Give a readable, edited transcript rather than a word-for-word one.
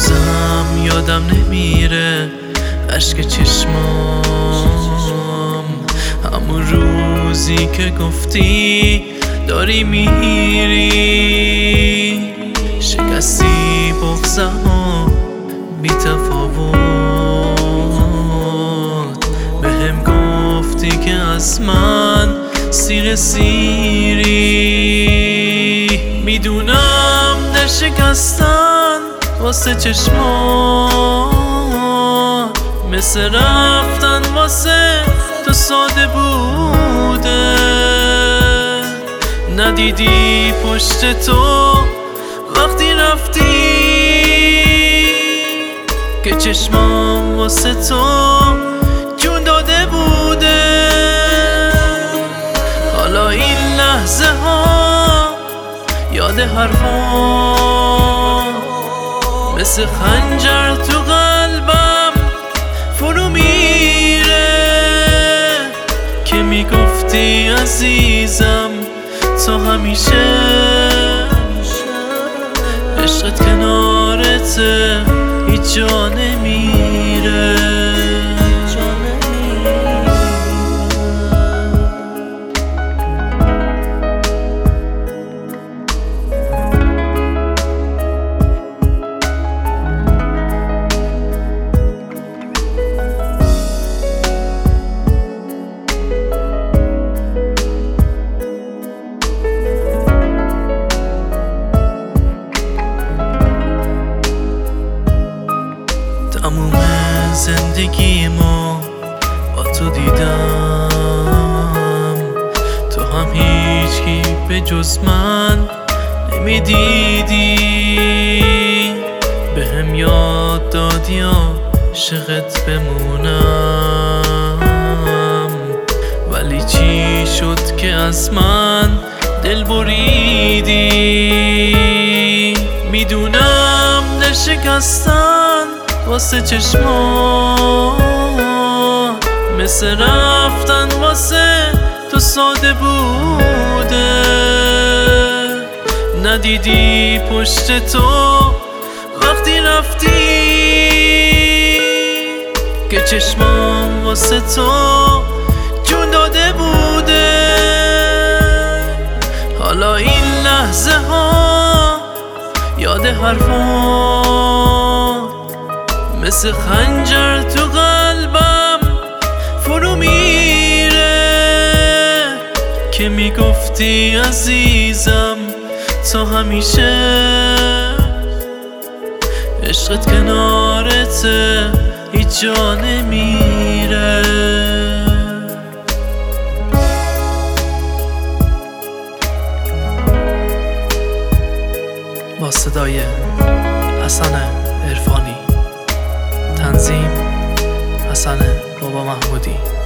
هنوزم یادم نمیره اشک چشمام، همون روزی که گفتی داری میری، شکستی بغضمو بی تفاوت، بهم گفتی که از من سیر سیری. میدونم در شکستن واسه چشمات مثل رفتن واسه تو ساده بوده، ندیدی پشت تو وقتی رفتی که چشمام واسه تو جون داده بوده. حالا این لحظه ها یاد حرفام مثل خنجر تو قلبم فرو میره، که میگفتی عزیزم تو همیشه عشقت کنارته هیچ جا نمیره. تموم زندگیمو با تو دیدم، تو هم هیچکی به جز من نمیدیدی، بهم یاد دادی عاشقت بمونم، ولی چی شد که از من دل بریدی. میدونم در شکستن واسه چشمات مثل رفتن واسه تو ساده بوده، ندیدی پشت تو وقتی رفتی که چشمام واسه تو جون داده بوده. حالا این لحظه ها یاد حرفام مثل خنجر تو قلبم فرو میره، که میگفتی عزیزم تو همیشه عشقت کنارته هیچ جا نمیره. با صدای حسن عرفانی، تنظیم حسن بابا محمودی.